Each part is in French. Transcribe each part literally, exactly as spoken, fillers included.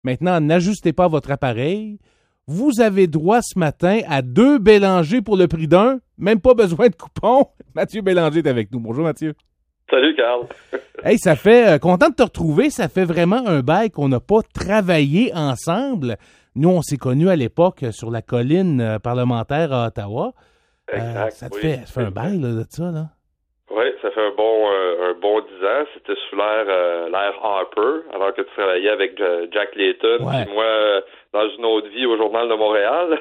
Maintenant, n'ajustez pas votre appareil. Vous avez droit ce matin à deux Bélanger pour le prix d'un. Même pas besoin de coupon. Mathieu Bélanger est avec nous. Bonjour, Mathieu. Salut, Carl. Hey, ça fait... Euh, content de te retrouver. Ça fait vraiment un bail qu'on n'a pas travaillé ensemble. Nous, on s'est connus à l'époque sur la colline euh, parlementaire à Ottawa. Exact, euh, ça te oui. fait, ça fait un bail là, de ça, là. Oui, ça fait un bon euh, un bon dix ans. C'était sous l'ère euh, l'ère Harper, alors que tu travaillais avec euh, Jack Layton, Ouais. puis moi, euh, dans une autre vie au Journal de Montréal.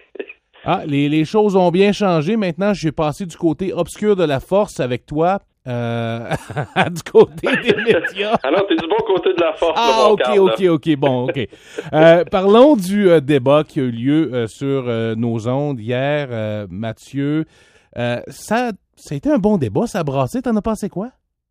Ah, les, les choses ont bien changé. Maintenant, je suis passé du côté obscur de la force avec toi, euh, du côté des médias. Alors, t'es du bon côté de la force, Ah, là, mon OK, Carl, OK, là. OK, bon, OK. Euh, parlons du euh, débat qui a eu lieu euh, sur euh, nos ondes hier, euh, Mathieu. Euh, ça, ça a été un bon débat, ça a brassé. T'en as pensé quoi?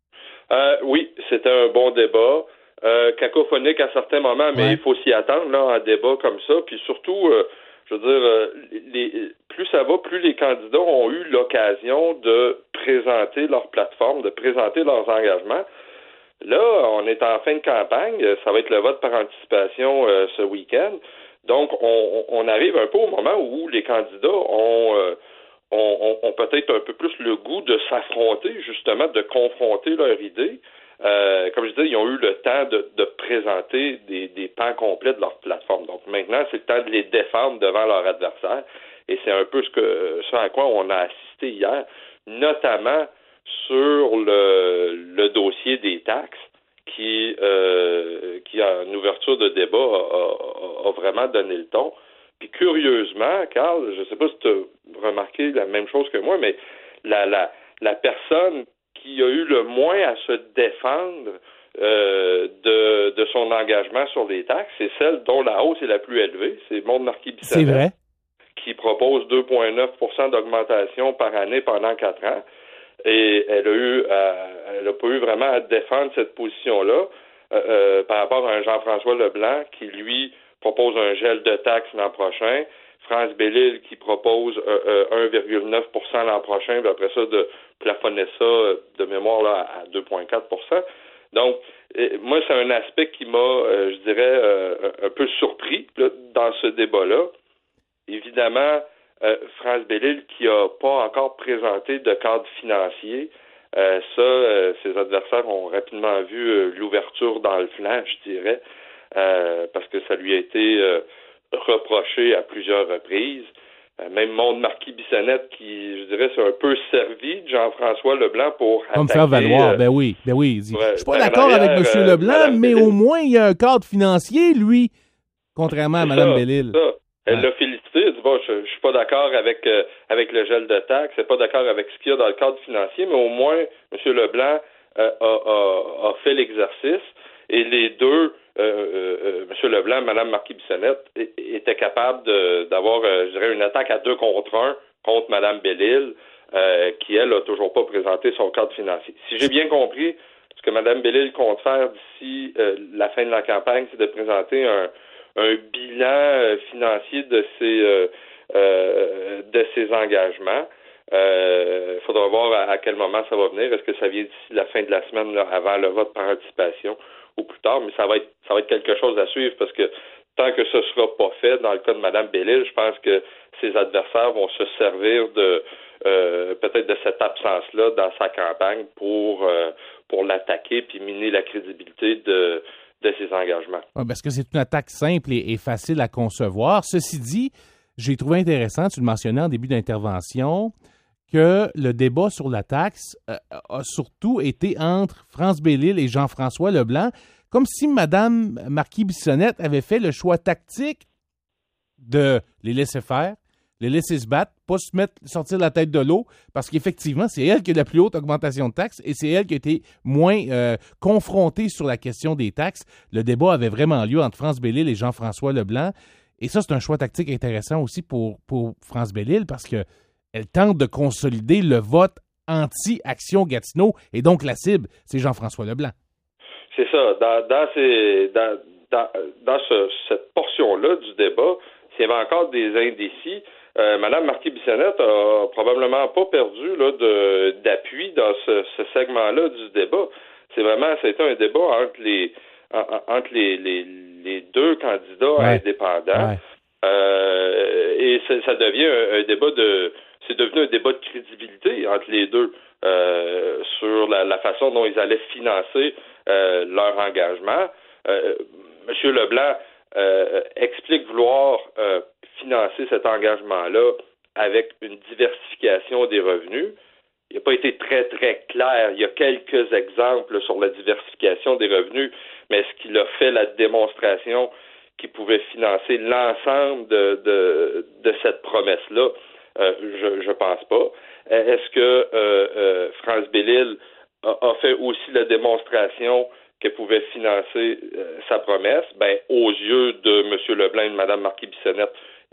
Euh, oui, c'était un bon débat. Euh, cacophonique à certains moments, mais Ouais. il faut s'y attendre, là, un débat comme ça. Puis surtout, euh, je veux dire, euh, les, plus ça va, plus les candidats ont eu l'occasion de présenter leur plateforme, de présenter leurs engagements. Là, on est en fin de campagne, ça va être le vote par anticipation euh, ce week-end. Donc, on, on arrive un peu au moment où les candidats ont, euh, ont, ont, ont peut-être un peu plus le goût de s'affronter, justement, de confronter leurs idées. Euh, comme je disais, ils ont eu le temps de, de présenter des, des pans complets de leur plateforme. Donc maintenant, c'est le temps de les défendre devant leur adversaire. Et c'est un peu ce que ce à quoi on a assisté hier, notamment sur le, le dossier des taxes, qui, euh, qui en ouverture de débat a, a, a vraiment donné le ton. Puis curieusement, Carl, je ne sais pas si tu as remarqué la même chose que moi, mais la, la, la personne qui a eu le moins à se défendre euh, de, de son engagement sur les taxes, c'est celle dont la hausse est la plus élevée. C'est Maude Marquis-Bissonnette. C'est vrai. Qui propose deux virgule neuf pour cent d'augmentation par année pendant quatre ans. Et elle a eu, euh, elle n'a pas eu vraiment à défendre cette position-là euh, euh, par rapport à un Jean-François Leblanc qui, lui, propose un gel de taxes l'an prochain. France Bellil qui propose euh, euh, un virgule neuf pour cent l'an prochain, puis après ça, de plafonner ça euh, de mémoire là, à deux virgule quatre pour cent. Donc, euh, moi, c'est un aspect qui m'a, euh, je dirais, euh, un peu surpris là, dans ce débat-là. Évidemment, euh, France Bellil qui n'a pas encore présenté de cadre financier, euh, ça, euh, ses adversaires ont rapidement vu euh, l'ouverture dans le flanc, je dirais, euh, parce que ça lui a été euh, reproché à plusieurs reprises. Euh, même Maude Marquis-Bissonnette qui, je dirais, c'est un peu servi de Jean-François Leblanc pour Comme attaquer... faire valoir, euh, ben oui, ben oui. Il dit, ouais, je suis pas en d'accord avec arrière, M. euh, Leblanc, Madame mais Bellil. au moins, il y a un cadre financier, lui, contrairement à C'est Mme ça, Bellil. c'est ça. Elle Ouais. l'a félicité, elle dit bon, je, je suis pas d'accord avec euh, avec le gel de taxes, je suis pas d'accord avec ce qu'il y a dans le cadre financier, mais au moins M. Leblanc euh, a, a, a fait l'exercice et les deux, euh, euh, M. Leblanc, Mme Marquis-Bissonnette, étaient capables de, d'avoir, euh, je dirais, une attaque à deux contre un contre Mme Bellil, euh, qui elle a toujours pas présenté son cadre financier. Si j'ai bien compris, ce que Mme Bellil compte faire d'ici euh, la fin de la campagne, c'est de présenter un un bilan euh, financier de ses euh, euh, de ses engagements. Il euh, faudra voir à, à quel moment ça va venir. Est-ce que ça vient d'ici la fin de la semaine, là, avant le vote par anticipation ou plus tard? Mais ça va être ça va être quelque chose à suivre parce que tant que ce sera pas fait, dans le cas de Mme Bellil, je pense que ses adversaires vont se servir de euh, peut-être de cette absence-là dans sa campagne pour euh, pour l'attaquer puis miner la crédibilité de de ses engagements. Ouais, parce que c'est une attaque simple et, et facile à concevoir. Ceci dit, j'ai trouvé intéressant, tu le mentionnais en début d'intervention, que le débat sur la taxe euh, a surtout été entre France Bellil et Jean-François Leblanc, comme si Mme Marquis-Bissonnette avait fait le choix tactique de les laisser faire, les laisser se battre, pas se mettre, sortir la tête de l'eau, parce qu'effectivement, c'est elle qui a la plus haute augmentation de taxes et c'est elle qui a été moins euh, confrontée sur la question des taxes. Le débat avait vraiment lieu entre France Bellil et Jean-François Leblanc. Et ça, c'est un choix tactique intéressant aussi pour, pour France Bellil parce qu'elle tente de consolider le vote anti-Action Gatineau et donc la cible, c'est Jean-François Leblanc. C'est ça. Dans, dans, ces, dans, dans, dans ce, cette portion-là du débat, s'il y avait encore des indécis, Euh, Mme Marquis-Bissonnette a probablement pas perdu là, de, d'appui dans ce, ce segment-là du débat. C'est vraiment, c'était un débat entre les entre les, les, les deux candidats ouais. indépendants. Ouais. Euh, et ça, ça devient un, un débat de... C'est devenu un débat de crédibilité entre les deux euh, sur la, la façon dont ils allaient financer euh, leur engagement. Euh, M. Leblanc euh, explique vouloir euh, financer cet engagement-là avec une diversification des revenus. Il n'a pas été très, très clair. Il y a quelques exemples sur la diversification des revenus, mais est-ce qu'il a fait la démonstration qu'il pouvait financer l'ensemble de, de, de cette promesse-là? Euh, je je pense pas. Est-ce que euh, euh, France Bellil a, a fait aussi la démonstration qu'elle pouvait financer euh, sa promesse? Ben, aux yeux de M. Leblanc et de Mme Marquis-Bissonnette,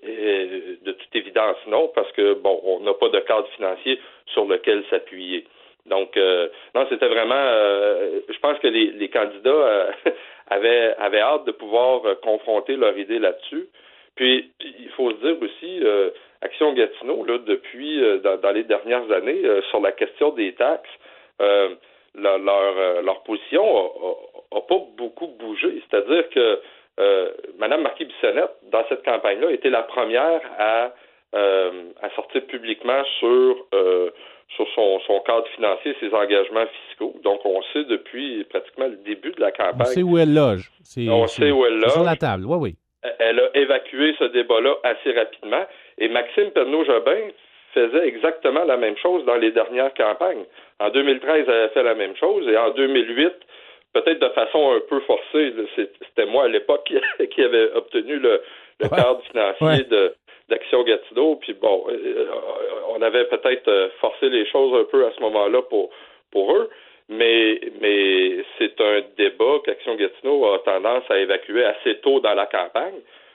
euh, de toute évidence, non, parce que, bon, on n'a pas de cadre financier sur lequel s'appuyer. Donc, euh, non, c'était vraiment... Euh, je pense que les, les candidats euh, avaient, avaient hâte de pouvoir euh, confronter leur idée là-dessus. Puis, il faut se dire aussi, euh, Action Gatineau, là, depuis, euh, dans, dans les dernières années, euh, sur la question des taxes, euh, leur, leur, euh, leur position a, a, a pas beaucoup bougé. C'est-à-dire que euh, Mme Marquis-Bissonnette, dans cette campagne-là, était la première à, euh, à sortir publiquement sur... Euh, sur son, son cadre financier, ses engagements fiscaux. Donc, on sait depuis pratiquement le début de la campagne. On sait où elle loge. C'est, on c'est, sait où elle loge. C'est sur la table, oui, oui. Elle a évacué ce débat-là assez rapidement. Et Maxime Perneault-Jobin faisait exactement la même chose dans les dernières campagnes. En deux mille treize, elle a fait la même chose. Et en deux mille huit, peut-être de façon un peu forcée, c'était moi à l'époque qui, qui avait obtenu le, le ouais. cadre financier ouais. de... d'Action Gatineau, puis bon, euh, on avait peut-être forcé les choses un peu à ce moment-là pour pour eux, mais mais c'est un débat qu'Action Gatineau a tendance à évacuer assez tôt dans la campagne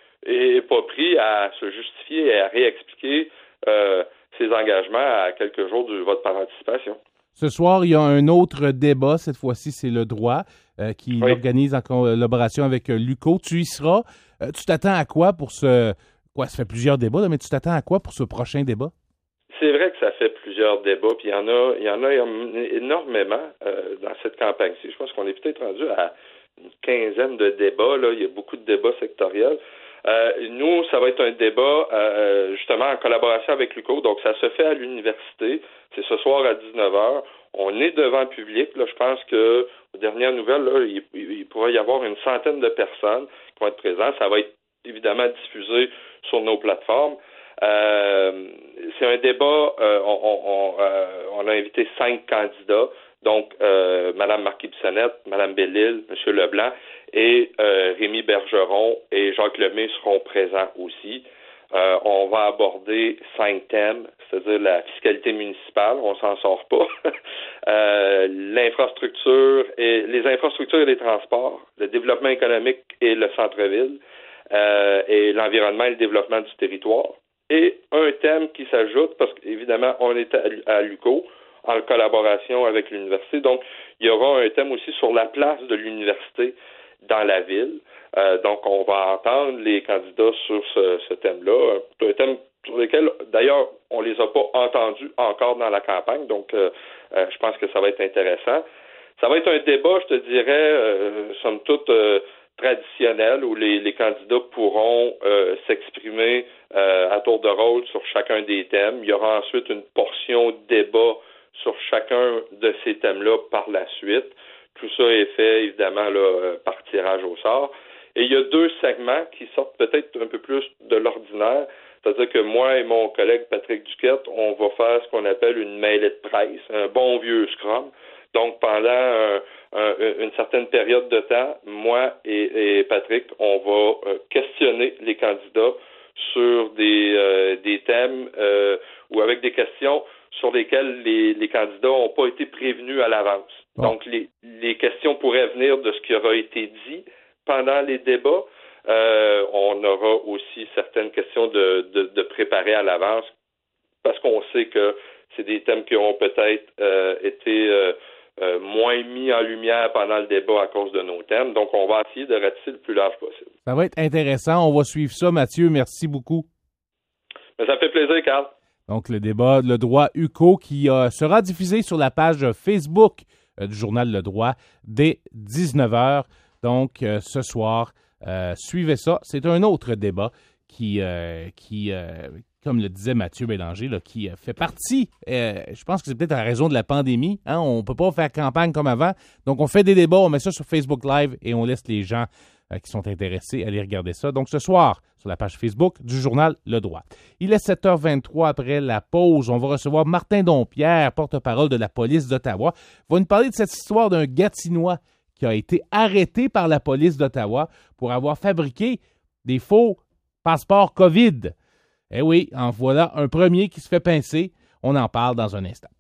et pas pris à se justifier et à réexpliquer euh, ses engagements à quelques jours du vote par anticipation. Ce soir, il y a un autre débat, cette fois-ci, c'est le droit, euh, qui oui. l'organise en collaboration avec euh, l'U Q O. Tu y seras. Euh, tu t'attends à quoi pour ce... Quoi, ça fait plusieurs débats, là, mais tu t'attends à quoi pour ce prochain débat? C'est vrai que ça fait plusieurs débats, puis il y en a, il y en a énormément euh, dans cette campagne-ci. Je pense qu'on est peut-être rendu à une quinzaine de débats. Là. Il y a beaucoup de débats sectoriels. Euh, nous, ça va être un débat euh, justement en collaboration avec l'U Q O. Donc, ça se fait à l'université. C'est ce soir à dix-neuf heures. On est devant le public. Là. Je pense que, aux dernières nouvelles, là, il, il pourrait y avoir une centaine de personnes qui vont être présentes. Ça va être évidemment diffusé sur nos plateformes. Euh, c'est un débat, euh, on, on, euh, on a invité cinq candidats, donc euh, Mme Marquis-Bissonnette, Mme Bellil, M. Leblanc et euh, Rémi Bergeron et Jacques Lemay seront présents aussi. Euh, on va aborder cinq thèmes, c'est-à-dire la fiscalité municipale, on s'en sort pas, euh, l'infrastructure et les infrastructures et les transports, le développement économique et le centre-ville, Euh, et l'environnement et le développement du territoire. Et un thème qui s'ajoute, parce qu'évidemment, on est à, à l'U Q O, en collaboration avec l'université, donc il y aura un thème aussi sur la place de l'université dans la ville. Euh, donc, on va entendre les candidats sur ce, ce thème-là, un thème sur lequel, d'ailleurs, on les a pas entendus encore dans la campagne, donc euh, euh, je pense que ça va être intéressant. Ça va être un débat, je te dirais, euh, somme toute, euh, traditionnel où les, les candidats pourront euh, s'exprimer euh, à tour de rôle sur chacun des thèmes. Il y aura ensuite une portion de débat sur chacun de ces thèmes-là par la suite. Tout ça est fait, évidemment, là, par tirage au sort. Et il y a deux segments qui sortent peut-être un peu plus de l'ordinaire. C'est-à-dire que moi et mon collègue Patrick Duquette, on va faire ce qu'on appelle une mêlée de presse, un bon vieux scrum. Donc, pendant un, un, une certaine période de temps, moi et, et Patrick, on va euh, questionner les candidats sur des, euh, des thèmes euh, ou avec des questions sur lesquelles les, les candidats n'ont pas été prévenus à l'avance. Bon. Donc, les, les questions pourraient venir de ce qui aura été dit pendant les débats. Euh, on aura aussi certaines questions de, de, de préparer à l'avance parce qu'on sait que c'est des thèmes qui ont peut-être euh, été... Euh, Euh, moins mis en lumière pendant le débat à cause de nos thèmes. Donc, on va essayer de ratisser le plus large possible. Ça va être intéressant. On va suivre ça, Mathieu. Merci beaucoup. Mais ça me fait plaisir, Carl. Donc, le débat Le droit U Q O qui euh, sera diffusé sur la page Facebook euh, du journal Le Droit dès dix-neuf heures. Donc, euh, ce soir, Euh, suivez ça. C'est un autre débat qui, euh, qui euh, comme le disait Mathieu Bélanger, là, qui fait partie, euh, je pense que c'est peut-être à raison de la pandémie. Hein, on ne peut pas faire campagne comme avant. Donc, on fait des débats, on met ça sur Facebook Live et on laisse les gens euh, qui sont intéressés aller regarder ça. Donc, ce soir, sur la page Facebook du journal Le Droit. Il est sept heures vingt-trois après la pause. On va recevoir Martin Dompierre, porte-parole de la police d'Ottawa. Il va nous parler de cette histoire d'un Gatinois qui a été arrêté par la police d'Ottawa pour avoir fabriqué des faux passeports COVID. Eh oui, en voilà un premier qui se fait pincer. On en parle dans un instant.